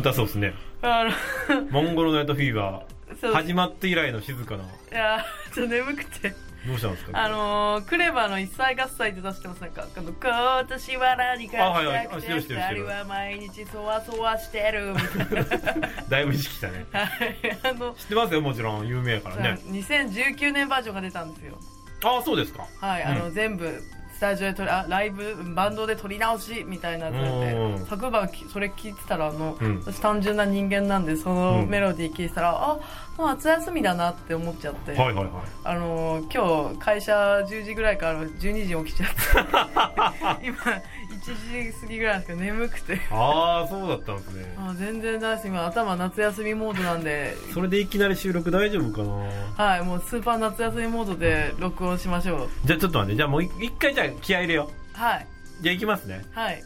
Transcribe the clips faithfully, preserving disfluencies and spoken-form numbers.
痛そうですね。 あのモンゴルナイトフィーバー始まって以来の静かな。いやちょっと眠くて。 どうしたんですか。 あのー、クレバの一歳合歳って出してますなんか。あの今年は何かしたくて二人は毎日そわそわしてるみたいな。 だいぶ意識したね。あの知ってますよもちろん有名やからね。 にせんじゅうきゅうねんバージョンが出たんですよ。 ああそうですか。 はい、あの、うん、全部スタジオで撮りあライブバンドで撮り直しみたいなやつで昨晩それ聞いてたらあの、うん、私単純な人間なんでそのメロディー聞いてたら、うん、あもう夏休みだなって思っちゃって、はいはいはい、あの今日会社じゅうじぐらいからじゅうにじに起きちゃって今いちじ過ぎぐらいなんですけど眠くてああそうだったんですね。 あ全然大丈夫。今頭夏休みモードなんでそれでいきなり収録大丈夫かな。 はいもうスーパー夏休みモードで録音しましょう。 じゃあちょっと待ってじゃあもう一回じゃあ気合い入れよう。はいじゃあいきますね。 はい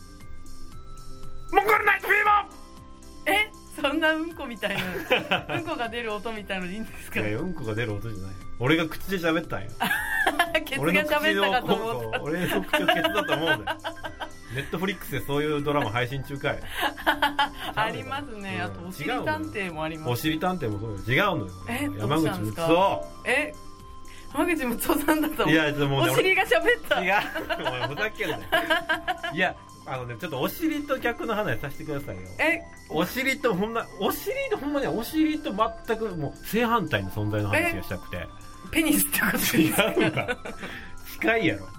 モンゴルナイトフィーバー。えそんなうんこみたいなうんこが出る音みたいのでいいんですか。 いやうんこが出る音じゃない。俺が口で喋ったんよケツが喋ったかと思った。 俺の口をケツだと思うねネットフリックスでそういうドラマ配信中かいありますね、うん、あとおしり探偵もあります。 おしり探偵もそうよ。違うのよ。 え山口睦夫。 え山口睦夫さんだといやもう、ね、 お尻が喋った。 違うお前ふざけんなよいやあのねちょっとお尻と逆の話させてくださいよ。 えお尻とほんまお尻とほんまねお尻と全くもう正反対の存在の話がしたくて。 ペニスってことですか。 違うか近いやろ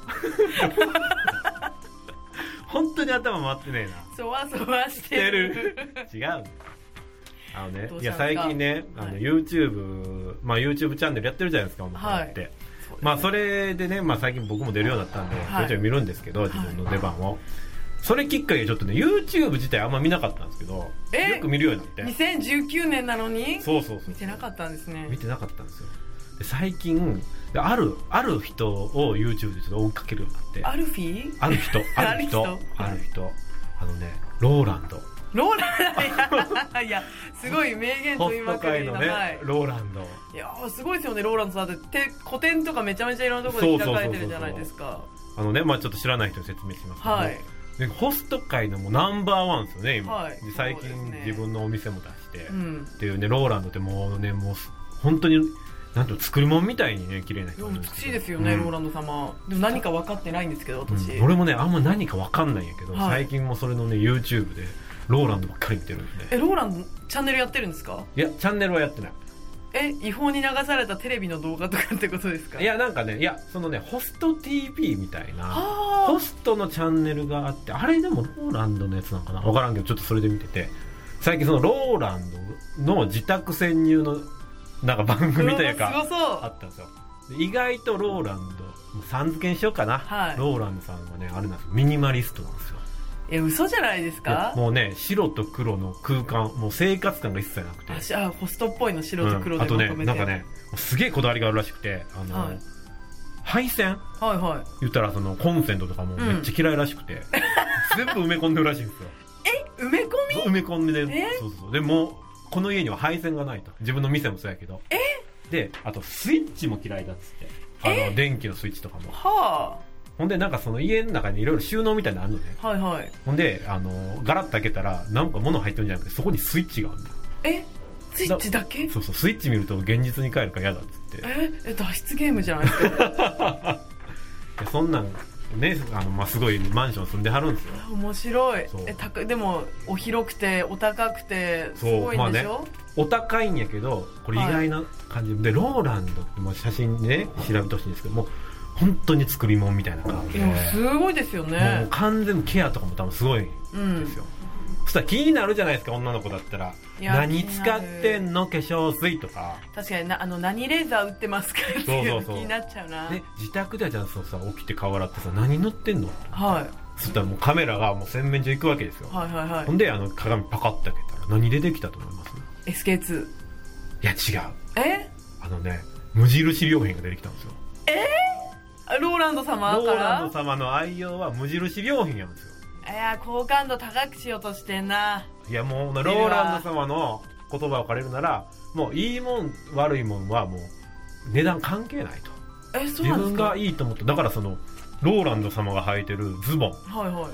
本当に頭回ってねえな。 そわそわしてる違うあのねいや最近ねあの YouTube、まあ、YouTube チャンネルやってるじゃないですか音楽って、はい、まあそれでね、まあ、最近僕も出るようになったんで、はい、ちょいちょい見るんですけど自分の出番を、はい、それきっかけでちょっとね YouTube 自体あんま見なかったんですけどよく見るようになってにせんじゅうきゅうねんなのにそうそうそう見てなかったんですね。 見てなかったんですよ。で最近あるある人を YouTube でちょっと追いかけるようになって。 アルフィーある人ある人ある人あのねローランドローランドいやすごい名言と言いまくりの、 ねはい、ローランドいやすごいですよね。ローランドだって個展とかめちゃめちゃいろんなところで開かれてるじゃないですか。 あのねまあちょっと知らない人に説明しますけど、はい、でホスト界のもうナンバーワンですよね今、はい、で最近で、ね、自分のお店も出して、うん、っていうねローランドってもうねもう本当になんと作り物みたいにね綺麗な人なんですけど。美しいですよね、うん、ローランド様。でも何か分かってないんですけど私、うん、俺もねあんま何か分かんないんやけど、はい、最近もそれのね YouTube でローランドばっかり見てるんで、ね、えローランドチャンネルやってるんですか。いやチャンネルはやってない。え違法に流されたテレビの動画とかってことですか。いやなんかねいやそのねホスト ティーブイ みたいなホストのチャンネルがあってあれでもローランドのやつなのかな分からんけどちょっとそれで見てて最近そのローランドの自宅潜入のなんか番組というかあったんですよ。意外とローランドさん付けにしようかな、はい、ローランドさんはねあれなんですよミニマリストなんですよ。え嘘じゃないですか。もうね白と黒の空間もう生活感が一切なくてああホストっぽいの白と黒でまとめて、うん、あとねなんかねすげえこだわりがあるらしくてあの、はい、配線、はいはい、言ったらそのコンセントとかもめっちゃ嫌いらしくて、うん、全部埋め込んでるらしいんですよ。え埋め込み埋め込んでねそうそうそうでもこの家には配線がないと。自分の店もそうやけどえであとスイッチも嫌いだっつってあの電気のスイッチとかもはあほんでなんかその家の中にいろいろ収納みたいなのあるのね。はいはい。ほんであのガラッと開けたらなんか物入ってるんじゃなくてそこにスイッチがあるんだよ。えスイッチだけ。そうそうスイッチ見ると現実に帰るから嫌だっつってええ脱出ゲームじゃないですかそんなんねあの、まあ、すごいマンション住んではるんですよ。面白い。えたでもお広くてお高くてすごいんでしょ。まあね、お高いんやけどこれ意外な感じ、はい、でローランドってもう写真ね調べてほしいんですけども本当に作り物みたいな感じで。すごいですよね。もう完全ケアとかも多分すごいんですよ、うん、そしたら気になるじゃないですか女の子だったら。何使ってんの化粧水とか。確かになあの何レーザー打ってますかっていうの気になっちゃうな。で自宅ではじゃあそうさ起きて顔洗ってさ何塗ってんの。はいそしたらもうカメラがもう洗面所行くわけですよ。はいはいはい。ほんであの鏡パカッて開けたら何でできたと思います？ エスケーツー。いや違う。えあのね無印良品が出てきたんですよ。えー、ローランド様からローランド様の愛用は無印良品なんですよ。いや好感度高くしようとしてんな。いやもうローランド様の言葉を借りるならもういいもん悪いもんはもう値段関係ないと。えそうなんですか。自分がいいと思ってだからそのローランド様が履いてるズボン、はいはい、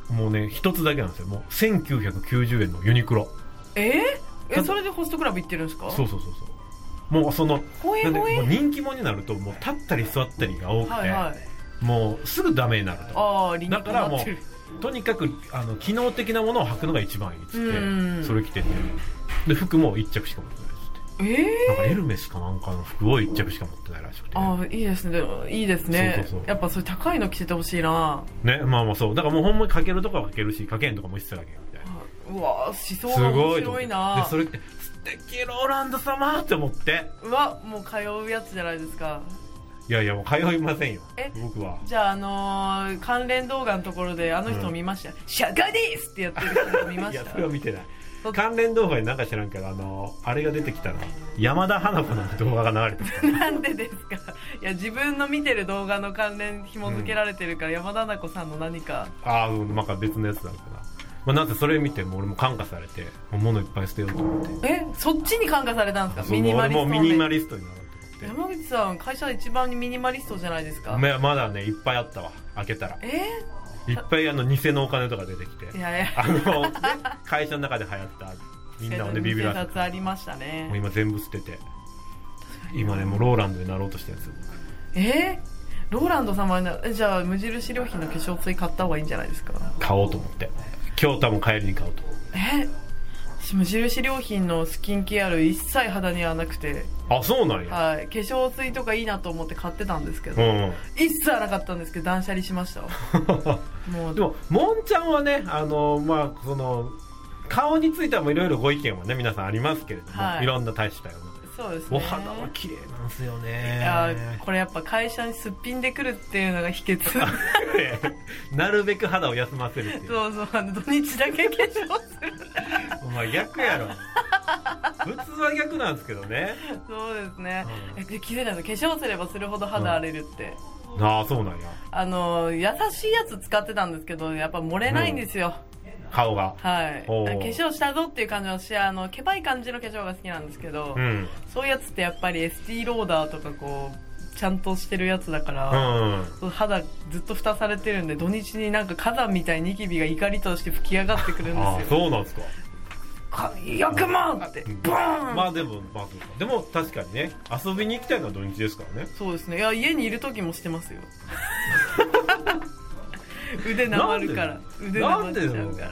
もうね一つだけなんですよ。もうせんきゅうひゃくきゅうじゅうえんのユニクロ。 えー、えそれでホストクラブ行ってるんですか？ そうそうそうそう。もうそのほえほえなんでもう人気者になるともう立ったり座ったりが多くて、 はいはい、 もうすぐダメになると。 あー、 だからもうとにかくあの機能的なものを履くのが一番いいっつってそれ着てて、で服も一着しか持ってない。 えー、 なんかエルメスかなんかの服を一着しか持ってないらしくて。 ああ、いいですね。いいですね。そうそうそう、やっぱそれ高いの着ててほしいな。 ね、まあまあそう。だからもうほんまにかけるとかはかけるし、かけんとかも一切かけんみたいな。 うわ、思想が面白いな。 で、それって素敵ローランド様って思って。 うわ、もう通うやつじゃないですか。 いやいや、もう通いませんよ。え、僕は。 じゃあ、あのー、関連動画のところであの人を見ました。うん、シャガディースってやってる人見ました。 いや、それは見てない。関連動画になんか知らんけど、あのあれが出てきたら山田花子の動画が流れてきた。 なんでですか？いや、自分の見てる動画の関連紐付けられてるから、うん、山田花子さんの何か。 ああ、うん、なんか別のやつだから、まあ、なぜそれ見ても俺も感化されて物いっぱい捨てようと思って。 え、そっちに感化されたんですか？ミニマリスト。 もうミニマリストになろうと思って。 山口さん会社で一番ミニマリストじゃないですか？ まだねいっぱいあったわ、開けたら。 えー、 いっぱいあの偽のお金とか出てきて、 いやいや、 あの、ね、会社の中で流行ったみんなをねビビらせて、 ありましたね。 もう今全部捨てて、今ねもうローランドになろうとしてるんですよ。 えー、ローランド様にじゃあ無印良品の化粧水買った方がいいんじゃないですか？ 買おうと思って、今日多分帰りに買おうと。 えー、無印良品のスキンケアル一切肌に合わなくて。 あ、そうなんや。 はい、化粧水とかいいなと思って買ってたんですけど、うん、一切なかったんですけど断捨離しましたもうでももんちゃんはね、あのまあその顔についてはもいろいろご意見はね皆さんありますけれども、はい、いろんな大したような。 そうですね、 お肌は綺麗なんですよね。 いや、これやっぱ会社にすっぴんでくるっていうのが秘訣なるべく肌を休ませるっていう。 そうそう、あの土日だけ化粧するお前逆やろ普通は逆なんですけどね。 そうですね、うん、気づいたの、化粧すればするほど肌荒れるって、 うん、ああそうなんや。 あの優しいやつ使ってたんですけどやっぱ漏れないんですよ、 うん、顔が。 はい、化粧したぞっていう感じはし、あのけばい感じの化粧が好きなんですけど、うん、そういうやつってやっぱり エスティー ローダーとかこうちゃんとしてるやつだから、うん、肌ずっと蓋されてるんで土日になんか火山みたいにニキビが怒りとして吹き上がってくるんですよ。 あ、そうなんですか。 よくもってボーン。 まあでも、まあ、でも確かにね遊びに行きたいのは土日ですからね。 そうですね。いや家にいる時もしてますよ腕なまるから腕なまっちゃうから。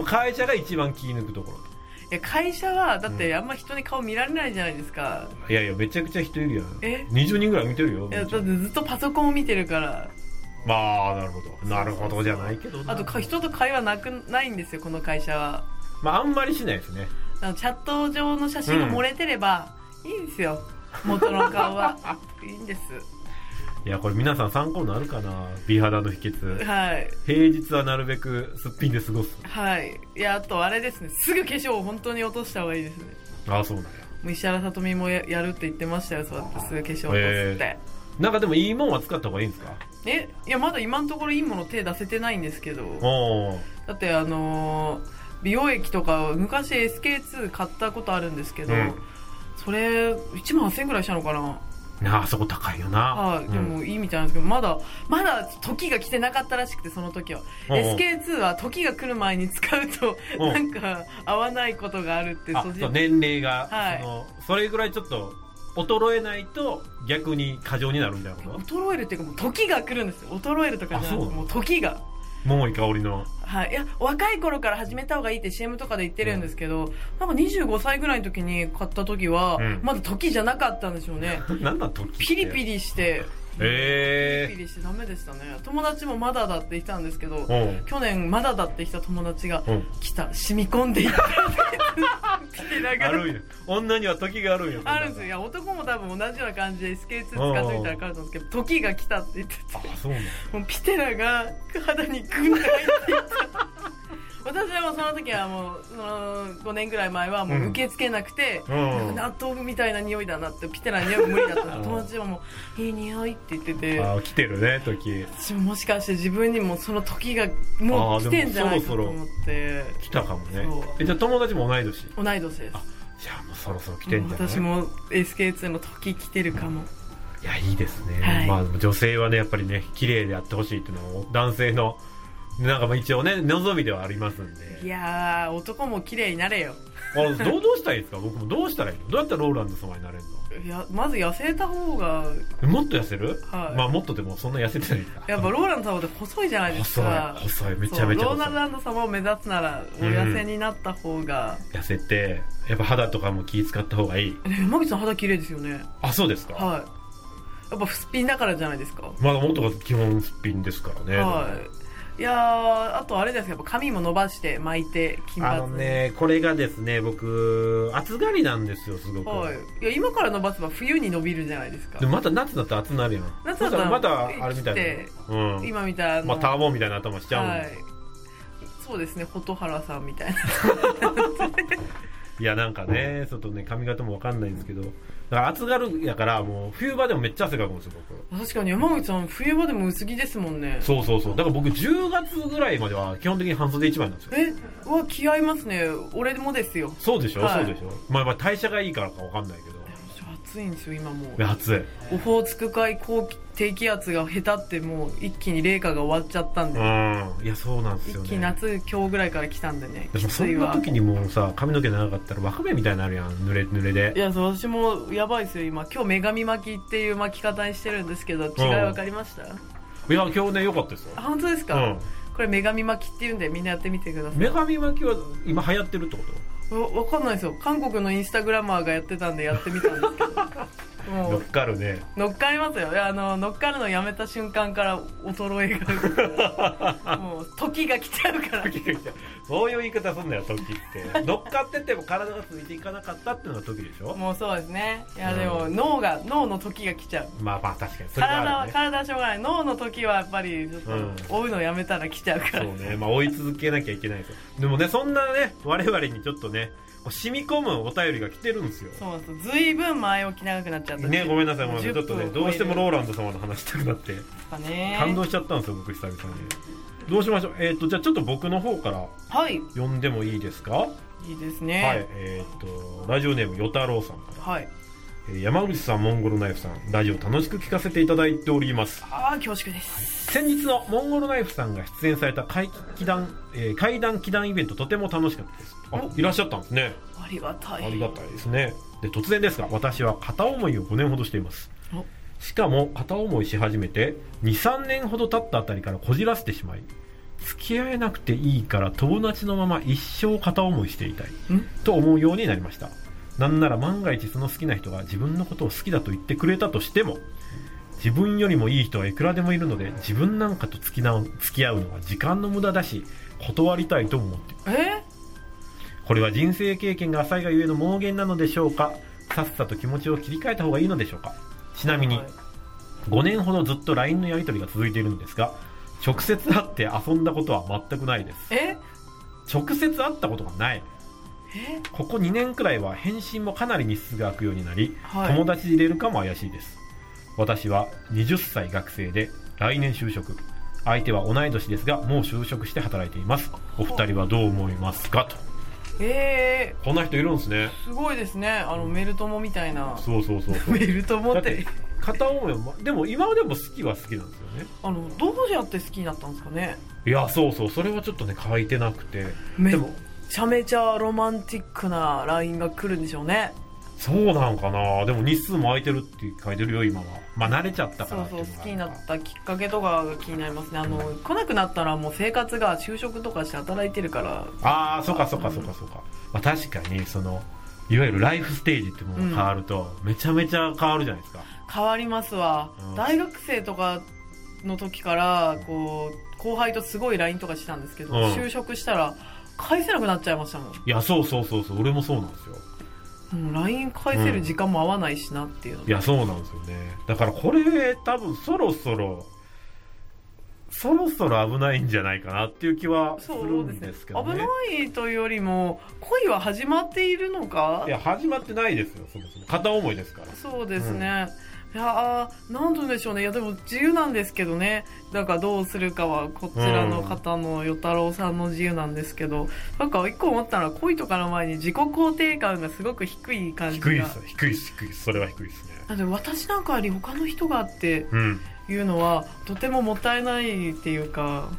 会社が一番気抜くところ。 いや会社はだってあんま人に顔見られないじゃないですか、 うん、いやいやめちゃくちゃ人いるやん。えにじゅうにんぐらい見てるよ。 いやだってずっとパソコンを見てるから。 まあなるほどなるほどじゃないけどな。 あと人と会話なくないんですよこの会社は。 まああんまりしないですね。 チャット上の写真が漏れてればいいんですよ、うん、元の顔はいいんです。 いやこれ皆さん参考になるかな、美肌の秘訣。 はい、 平日はなるべくすっぴんで過ごす。 はい。いやあとあれですね、すぐ化粧を本当に落とした方がいいですね。 ああそうなんや。 石原さとみも や, やるって言ってましたよ、そうやってすぐ化粧落とすって、えー、なんかでもいいもんは使った方がいいんですか？ えいやまだ今のところいいもの手出せてないんですけど、だってあのー、美容液とか昔 エスケーツー 買ったことあるんですけど、うん、それいちまんせんえんくらいしたのかな。 ああそこ高いよな。 はい、でもいいみたいなんですけど、まだまだ時が来てなかったらしくて、その時は エスケーツー は時が来る前に使うとなんか合わないことがあるって。 あそう年齢が、はい、そのそれぐらいちょっと衰えないと逆に過剰になるんだよ。 衰えるっていうかもう時が来るんですよ。衰えるとかじゃなくてもう時が。 桃井かおりの、 はい、いや若い頃から始めた方がいいって シーエム とかで言ってるんですけど、うん、なんかにじゅうごさいぐらいの時に買った時は、うん、まだ時じゃなかったんでしょうねなんだ時ピリピリしてえー、 ピリピリしてダメでしたね。友達もまだだって言ってたんですけど、去年まだだって言った友達が来た、染み込んでいったピテラがあるんや。女には時があるんや。 あるんですよ。いや男も多分同じような感じで エスケーツー 使ってみたら分かると思うんですけど、時が来たって言ってて、 あそうなんもうピテラが肌にグンって入っていった私はもうその時はもうそのごねんぐらい前はもう受け付けなくて、うん、納豆みたいな匂いだなって、ピテラの匂い無理だった友達はもういい匂いって言ってて、 あ来てるね時。 私ももしかして自分にもその時がもう来てんじゃないかと思って。 来たかもね。えじゃあ友達も同い年？ 同い年です。 あじゃあもうそろそろ来てんじゃない？ 私も エスケーツー の時来てるかも。 いやいいですね、はい、まあ女性はねやっぱりね綺麗であってほしいっていうのは男性のなんかまあ一応ね望みではありますんで。 いやー男も綺麗になれよ。 あどうどうしたらいいですか。僕もどうしたらいいの。どうやったらローランド様になれるの。 いやまず痩せた方が。 もっと痩せる、 はい、 まあもっとでもそんな痩せてないですか。 やっぱローランド様って細いじゃないですか。 細い細いめちゃめちゃ細い。 ローランド様を目指すならお痩せになった方が、 うん、痩せてやっぱ肌とかも気使った方がいい。 山口さん肌綺麗ですよね。 あそうですか。 はい。やっぱすっぴんだからじゃないですか。 まだもっとが基本すっぴんですからね。 はい。いやーあとあれですけど髪も伸ばして巻いて金髪。 あのねこれがですね僕暑がりなんですよすごく。 はい。いや今から伸ばせば冬に伸びるじゃないですか。 でもまた夏だったら暑なるやん。 夏だったらまたあれみたいな、 うん、今みたいなまあターボみたいな頭しちゃうんで、はい、 そうですね蛍原さんみたいな。 いやなんかねちょっとね髪型もわかんないんですけど、だから暑がるやからもう冬場でもめっちゃ汗かくんですよ僕。 確かに山口さん冬場でも薄着ですもんね。 そうそうそう。だから僕じゅうがつぐらいまでは基本的に半袖一枚なんですよ。 えわ気合いますね。俺もですよ。 そうでしょ、はい、そうでしょ。まあまあ代謝がいいからかわかんないけど暑いんですよ今もう。 暑い。 オホーツク海高低気圧が下手ってもう一気に冷夏が終わっちゃったんで。 うんいやそうなんですよね。 一気に夏今日ぐらいから来たんでね。 でもそんな時にもうさ髪の毛長かったらワカメみたいになるやん濡れ濡れで。 いや私もやばいですよ今。今日女神巻きっていう巻き方にしてるんですけど違い分かりました。 いや今日ね良かったですよ。 あ本当ですか、うん、これ女神巻きっていうんでみんなやってみてください。 女神巻きは今流行ってるってこと？ わ分かんないですよ。韓国のインスタグラマーがやってたんでやってみたんですけどもう乗っかるね。 乗っかりますよ。いやあの乗っかるのやめた瞬間から衰えがもう時が来ちゃうから。 時が来ちゃう。そういう言い方すんだよ時って乗っかってても体がついていかなかったっていうのが時でしょ。 もうそうですね。いやでも、うん、脳が脳の時が来ちゃう。 まあまあ確かにそれは、ね、体は体はしょうがない。脳の時はやっぱりちょっと追うのやめたら来ちゃうから、 うん、そうね。まあ追い続けなきゃいけないですよ。でもねそんなね我々にちょっとね染み込むお便りが来てるんですよ。 そうです。ずいぶん前置き長くなっちゃったね。ごめんなさいもうちょっとねどうしてもローランド様の話したくなって感動しちゃったんですよ僕久々に。どうしましょう。えっ、ー、とじゃあちょっと僕の方から読んでもいいですか。はい、いいですね。 はい。えっ、ー、とラジオネームよたろうさんから。 はい。 山口さんモンゴルナイフさんラジオ楽しく聞かせていただいております。 ああ恐縮です、 はい、先日のモンゴルナイフさんが出演された怪談、えー、怪談祈談イベントとても楽しかったです。あいらっしゃったんですね。 ありがたい。 ありがたいですね。で突然ですが私は片思いをごねんほどしています。しかも片思いし始めて にさんねんほど経ったあたりからこじらせてしまい付き合えなくていいから友達のまま一生片思いしていたいと思うようになりました。なんなら万が一その好きな人が自分のことを好きだと言ってくれたとしても自分よりもいい人はいくらでもいるので自分なんかと付きな付き合うのは時間の無駄だし断りたいと思っています。 えこれは人生経験が浅いがゆえの妄言なのでしょうか。さっさと気持ちを切り替えた方がいいのでしょうか。ちなみにごねんほどずっと ライン のやり取りが続いているんですが直接会って遊んだことは全くないです。 え直接会ったことがない。ここにねんくらいは返信もかなり日数が空くようになり、はい、友達で入れるかも怪しいです。私ははたち学生で来年就職。相手は同い年ですがもう就職して働いています。お二人はどう思いますかと。 えー、 こんな人いるんですね。 すごいですね。あのメル友みたいな。 そうそうそうそうメル友って片思いはでも今でも好きは好きなんですよね。 あのどうやって好きになったんですかね。 いやそうそうそれはちょっとね書いてなくてでもめちゃめちゃロマンティックな ライン が来るんでしょうね。 そうなんかな。でも日数も空いてるって書いてるよ今は。まあ慣れちゃったから。 そうそう好きになったきっかけとかが気になりますね。あの、うん、来なくなったらもう生活が就職とかして働いてるから。ああそうかそうかそうかそうか、まあ、確かにそのいわゆるライフステージってものが変わると、うん、めちゃめちゃ変わるじゃないですか。 変わりますわ、うん、大学生とかの時からこう後輩とすごい ライン とかしたんですけど、うん、就職したら返せなくなっちゃいましたもん。いやそうそうそうそう俺もそうなんですよ。 もう ライン 返せる時間も合わないしなっていうの、 うん、いやそうなんですよね。だからこれ多分そろそろそろそろ危ないんじゃないかなっていう気はするんですけどね。 そうですね。危ないというよりも恋は始まっているのか。 いや始まってないですよそもそも。片思いですから。 そうですね、うん、いやなんとでしょうね。いやでも自由なんですけどね。だからどうするかはこちらの方の与太郎さんの自由なんですけど、うん、なんか一個思ったのは恋とかの前に自己肯定感がすごく低い感じが。 低いです低いです低いですそれは低いですね。 だって私なんかより他の人がっていうのは、うん、とてももったいないっていうか。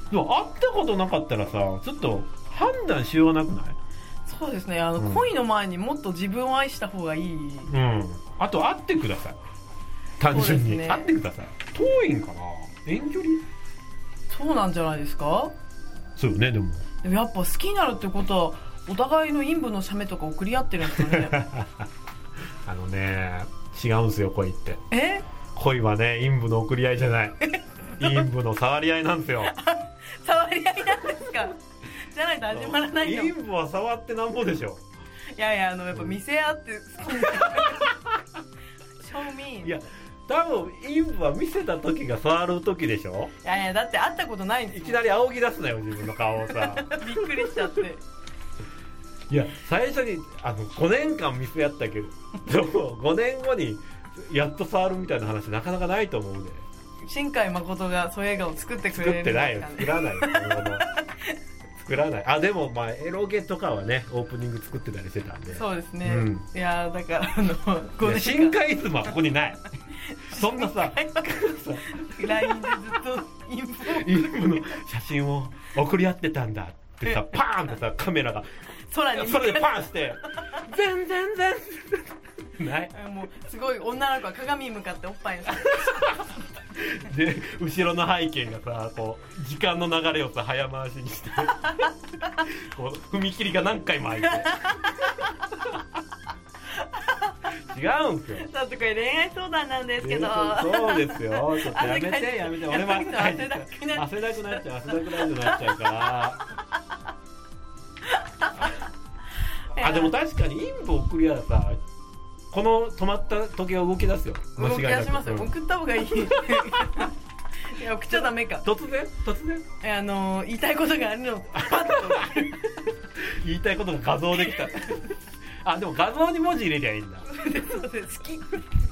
でも会ったことなかったらさ、ちょっと判断しようがなくない？ そうですね、あの、うん、恋の前にもっと自分を愛した方がいい。 うん。あと会ってください。単純に、ね、会ってください。遠いんかな？遠距離？ そうなんじゃないですか？ そうよね、でも。 でもやっぱ好きになるってことはお互いの陰部の写メとか送り合ってるんですよね。 あのね、違うんですよ、恋って。 え？ 恋はね、陰部の送り合いじゃない。陰部の触り合いなんですよ。 触り合いなんですか？じゃないと始まらないの。 陰部は触ってなんぼでしょ。 いやいや、あのやっぱ見せ合って。正面。 いや、多分陰部は見せた時が触る時でしょ。 いやいや、だって会ったことないんですよ。 いきなり仰ぎ出すなよ、自分の顔をさ。 びっくりしちゃって。 いや、最初にあのごねんかん見せ合ったけど、ごねんごにやっと触るみたいな話なかなかないと思うね。 新海誠がそういう映画を作ってくれる、 ね、作ってないよ、作らないよ。作らない。あ、でもまあエロゲとかはね、オープニング作ってたりしてたんで。 そうですね。うん、いやだからあのごねん新海イズムはここにない。そんなさ、 ライン でずっとインプインプの写真を送り合ってたんだってさ、パーンってさカメラが空に空でパーンして全然全然ない。 もうすごい女の子は鏡に向かっておっぱいにしてで後ろの背景がさ、こう時間の流れをさ早回しにしてこう踏切が何回も開いて違うんすよ。 ちょっとこれ恋愛相談なんですけど。 そうですよ。ちょっとやめてやめて。俺は汗だくなっちゃう汗だくなっちゃう汗だくなっちゃうから。あ、でも確かに陰部送り合うさ、この止まった時計が動き出すよ。 間違いなく動き出しますよ。うん、送った方がいい。いや送っちゃダメか。 突然突然。 えあのー、言いたいことがあるのパッと言いたいことが画像できた。あ、でも画像に文字入れりゃいいんだ。 そうです。好き。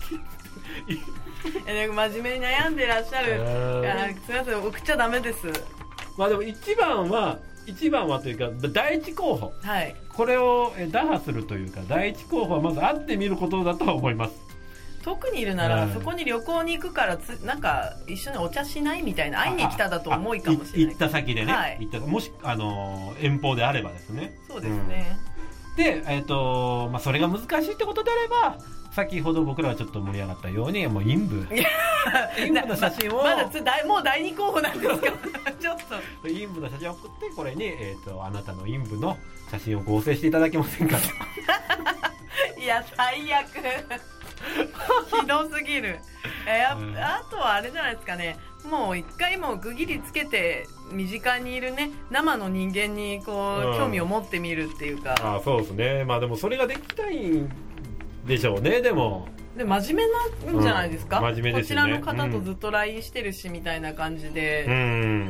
え真面目に悩んでらっしゃる。いやすみません、送っちゃダメです。 まあでも一番は一番はというか第一候補。 はい。 これを打破するというか第一候補はまず会ってみることだとは思います。 遠くにいるならそこに旅行に行くからつなんか一緒にお茶しないみたいな会いに来ただと思いかもしれない。 行った先でね。 はい、 行ったもしあの遠方であればですね。 そうですね。 うん、でえっ、ー、とまあそれが難しいってことであれば。先ほど僕らがちょっと盛り上がったようにもう陰部陰部の写真をまだつだもう第二候補なんですけどちょっと陰部の写真を送ってこれに、えー、とあなたの陰部の写真を合成していただけませんかいや最悪ひどすぎるえや、うん、あとはあれじゃないですかね、もう一回もう区切りつけて身近にいるね生の人間にこう、うん、興味を持ってみるっていうか。 あそうですね。まあでもそれができたいでしょうね。でもで真面目なんじゃないですか、 うん、真面目ですよね。 こちらの方とずっと ライン してるし、うん、みたいな感じで、 うん、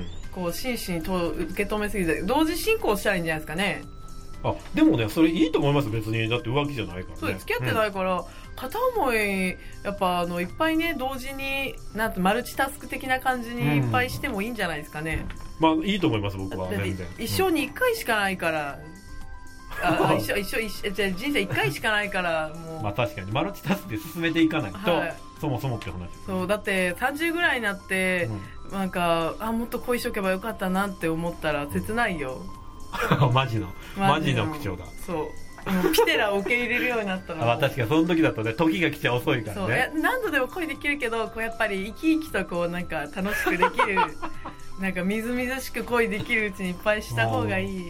こう真摯にと受け止めすぎて同時進行したらいいんじゃないですかね。 あでもねそれいいと思います。別にだって浮気じゃないからね。 そう付き合ってないから、うん、片思いやっぱあのいっぱいね同時になんてマルチタスク的な感じにいっぱいしてもいいんじゃないですかね、 うん、まあいいと思います僕は。全然一生にいっかいしかないから、あ一緒一緒一緒じゃ人生いっかいしかないからもうまあ確かにマルチタスクで進めていかないと、はい、そもそもって話です、ね、 そうだってさんじゅうぐらいになって、うん、なんかあもっと恋しとけばよかったなって思ったら切ないよ、 うん、マジのマジの口調だ。 そうもうピテラを受け入れるようになったのあ確かにその時だとね時が来ちゃ遅いからね。 そう何度でも恋できるけどこうやっぱり生き生きとこうなんか楽しくできるなんかみずみずしく恋できるうちにいっぱいした方がいい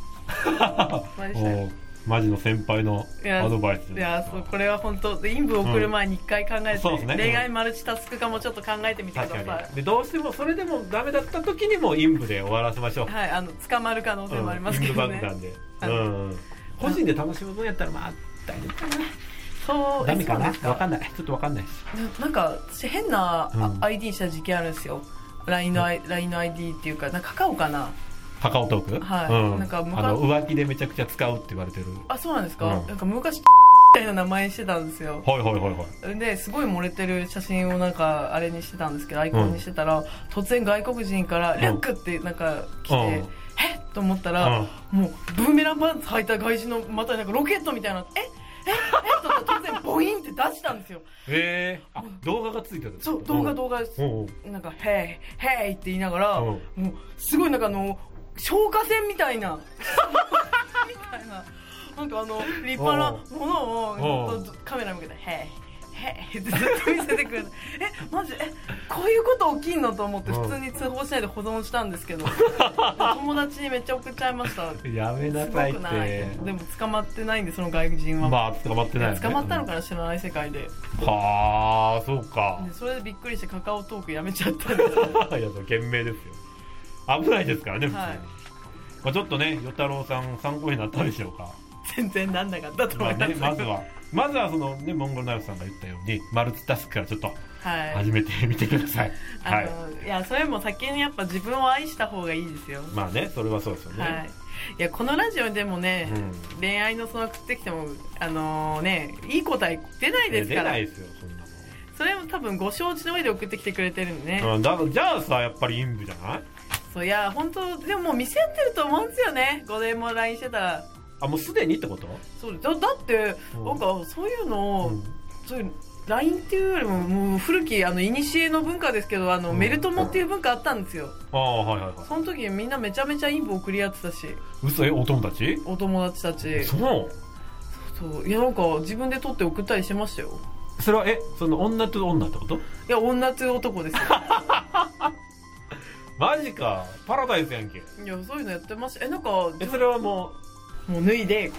マジの先輩のアドバイス。 いやそうこれは本当陰部を送る前に一回考えて、うんね、恋愛マルチタスク化もちょっと考えてみてください。 でどうしてもそれでもダメだった時にも陰部で終わらせましょう。 はいあの捕まる可能性もありますけどね、 うん、陰部爆弾で、うん、個人で楽しむ分やったらまあ大丈夫かな。 そうダメかな分かんないちょっと分かんないです。 なんか私変な アイディー した時期あるんですよ、うん、ライン の, ラインの アイディー っていうかなんかカカオかなカカオトーク、 はい、 うん、 なんかあの浮気でめちゃくちゃ使うって言われてる。 あそうなんですか、うん、なんか昔みたいな名前にしてたんですよ。 はいはいはいはいですごい漏れてる写真をなんかあれにしてたんですけどアイコンにしてたら、うん、突然外国人からリュックってなんか来て、うん、えっと思ったら、うん、もうブーメランパンツ履いた外人のまたなんかロケットみたいなえええっと突然ボインって出したんですよ。 へえー、あ、動画がついてた。 そう、動画動画です。なんか、ヘイ、ヘイって言いながら、もう、すごいなんかあの、消火栓みたいな、みたいな、なんかあの、立派なものを、カメラに向けて、ヘイ、へってずっと見せてくる。え、マジ、え、こういうこと起きんのと思って普通に通報しないで保存したんですけど、友達にめっちゃ送っちゃいました。 やめなさいって。 でも捕まってないんで、その外国人は。 まあ捕まってない、ね、 捕まったのかな、知らない世界で。 はあ、そうか。 でそれでびっくりしてカカオトークやめちゃったんですよ。 いや、賢明ですよ。危ないですからね、普通に。はい、まあ、ちょっとね、与太郎さん参考になったでしょうか。 全然なんなかったと思います、 まあね、まずはまずはそのね、モンゴルナイフさんが言ったようにマルチタスクからちょっと始めてみてください。 はい、あのいや、それも先にやっぱ自分を愛した方がいいですよ。 まあね、それはそうですよね。はい、 いや、このラジオでもね、うん、恋愛のその送ってきてもあのー、ね、いい答え出ないですから。出ないですよ、そんなの。それも多分ご承知の上で送ってきてくれてるんでね。 うん、だじゃあさ、やっぱり陰部じゃない？ そう、いや本当でももう見せ合ってると思うんですよね。ごねんも ライン してたら。 あ、もうすでにってこと？ そうだ、だって、うん、なんかそういうのを、うん、そういう ライン っていうよりも、もう古きあの古の文化ですけど、あの、うん、メル友っていう文化あったんですよ。 ああ、はいはいはい。 その時みんなめちゃめちゃ陰部送り合ってたし。 嘘？え、お友達？ お友達たち。 そう。 そう、いや、なんか自分で撮って送ったりしてましたよ。 それは、え、その女と女ってこと？いや、女と男ですよ。 マジか、パラダイスやんけ。 いや、そういうのやってました。え、なんか、 え、それはもうもう脱いで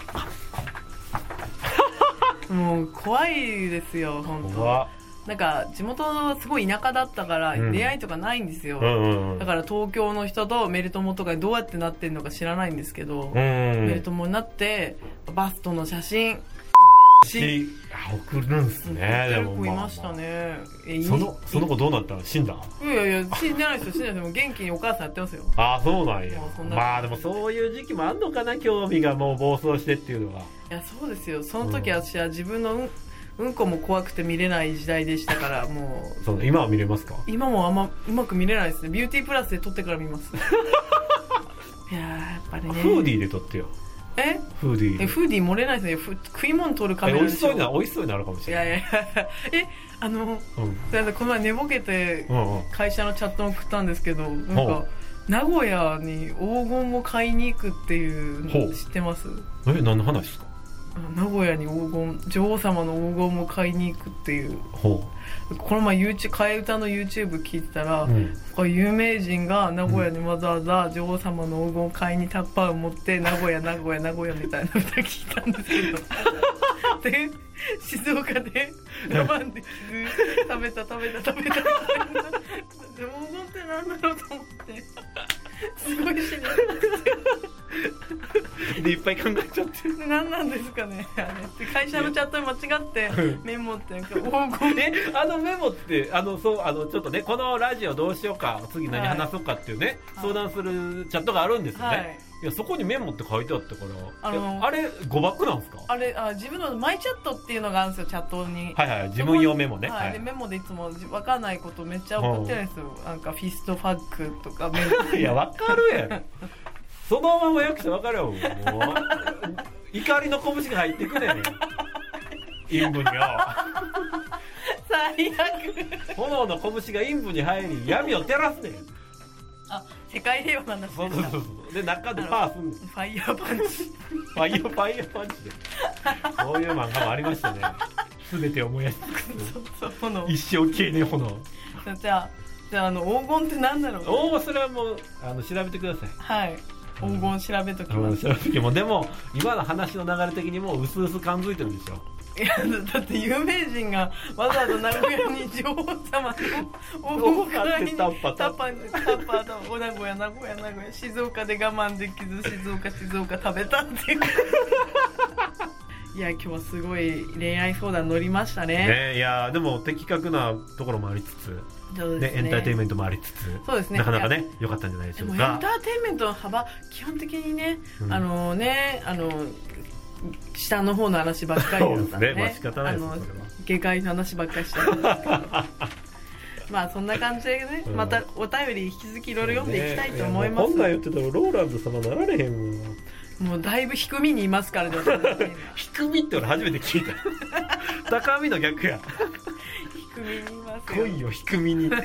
もう怖いですよ、本当。なんか地元はすごい田舎だったから出会いとかないんですよ、うんうんうん、だから東京の人とメル友とかどうやってなってるのか知らないんですけど、うんうん、メル友になってバストの写真し送るんすね。 でも子いましたね。 えそのその子どうなったの？死んだ？ いやいや、死んでないですよ。死んでないですよ。元気にお母さんやってますよ。 ああ、そうなんや。まあでもそういう時期もあんのかな、興味がもう暴走してっていうのは。 いや、そうですよ。その時私は自分のうんうんこも怖くて見れない時代でしたから、もう。 そう、今は見れますか？ 今もあんまうまく見れないですね。ビューティープラスで撮ってから見ます。いやー、やっぱりね。 フーディーで撮ってよ。 えフーディー。 え、フーディー漏れないですね。食い物撮るカメラでしょ。 美味しそうにな、美味しそうになるかもしれない。 いやいやえ、あの、うん、この前寝ぼけて会社のチャットを送ったんですけど、うんうん、なんか、名古屋に黄金を買いに行くっていうの知ってます？ え、何の話ですか？ 名古屋に黄金、女王様の黄金を買いに行くっていう。ほう。この前 YouTube、替え歌の YouTube 聞いてたら、うん、有名人が名古屋にわざわざ女王様の黄金を買いにタッパーを持って名古屋名古屋名古屋みたいな歌聞いたんですけどで、静岡で我慢できず食べた食べた食べた黄金って何だろうと思ってすごい知りでいっぱい考えちゃってる。 何なんですかねあれって会社のチャットに間違ってメモって黄金えあのメモってあのそうあのちょっとねこのラジオどうしようか次何話そうかっていうね、はい、相談するチャットがあるんですよね、はい、いやそこにメモって書いてあったからあのあれ誤爆なんですか？ あれあ自分のマイチャットっていうのがあるんですよチャットに。 はいはい自分用メモね。 はい、はい、でメモでいつも分かんないことめっちゃ送ってるんですよ。なんかフィストファックとかメモいや分かるやんそのまま訳して分かるよもう怒りの拳が入ってくねん陰部には最悪炎の拳が陰部に入り闇を照らすねん。 あ世界平和なんだ。 そうそうそうそうで中でパーすんねん。ファイヤーパンチファイヤーファイヤーパンチでそういう漫画もありましたね。全てを燃やし尽くすそうそう炎一生消えねえ炎。 じゃあじゃああの黄金って何だろう。 黄金それはもうあの調べてください。 はい黄金調べときます、 うん、調べときもでも今の話の流れ的にもう薄々感づいてるでしょ。 いやだって有名人がわざわざ名古屋に女王様の黄金買いにタッパータッパータッパーと名古屋名古屋名古屋静岡で我慢できず静岡静岡食べたっていういや今日はすごい恋愛相談乗りましたね。 ねいやでも的確なところもありつつそうですね、エンターテインメントもありつつそうです、ね、なかなかね良かったんじゃないでしょうか。 でもエンターテインメントの幅基本的にね、うん、あのねあの下の方の話ばっかりだったんでね。そうですね、まあ仕方ないですよそれは。下界の話ばっかりしてたんですけどまあそんな感じでね、うん、またお便り引き続きいろいろ読んでいきたいと思います。 こんなん言ってたらローランド様なられへんもん。 もうだいぶ低みにいますからね低みって俺初めて聞いた高みの逆や。 低みにいますよ。 恋を低みに。はい。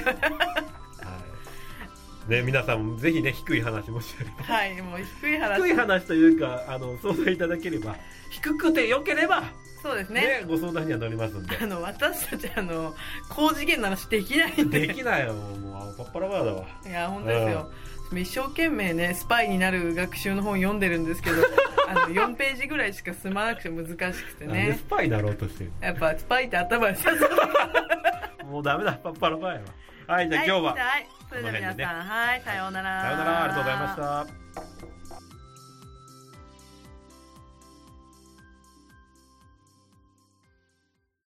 ね、皆さんもぜひね、低い話もしあれば。 はい、もう低い話。 低い話というか、あの、相談いただければ、低くて良ければ、 そうですね。 ね、ご相談には乗りますんで。 あの、私たち、あの、高次元の話できないんで。 できないよ、もう、パッパラバーだわ。 いや、本当ですよ。一生懸命ね、スパイになる学習の本読んでるんですけど、あの、よんページぐらいしか進まなくて難しくてね。 スパイになろうとしてる。 やっぱ、スパイって頭にさすもうダメだ、パッパラバーやわ。はい、じゃあ今日は。 はい、それでは皆さん、はい、さようなら。 さようなら、ありがとうございました。